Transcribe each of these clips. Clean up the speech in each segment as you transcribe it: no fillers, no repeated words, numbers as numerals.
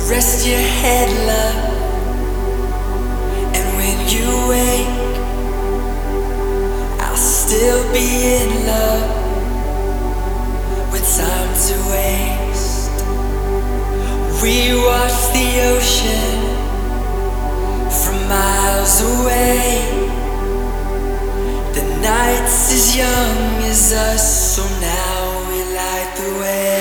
Rest your head, love, and when you wake, I'll still be in love with time to waste. We watch the ocean from miles away. The night's as young as us, so now we light the way.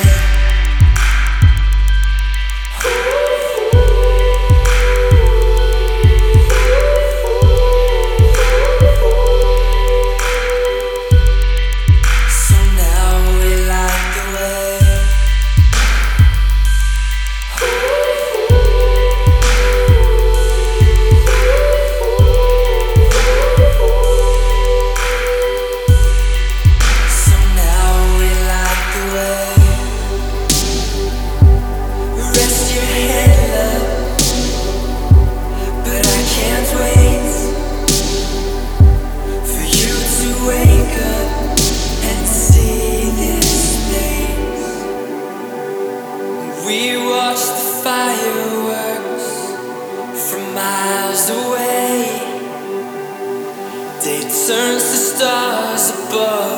We watch the fireworks from miles away. Day turns to stars above.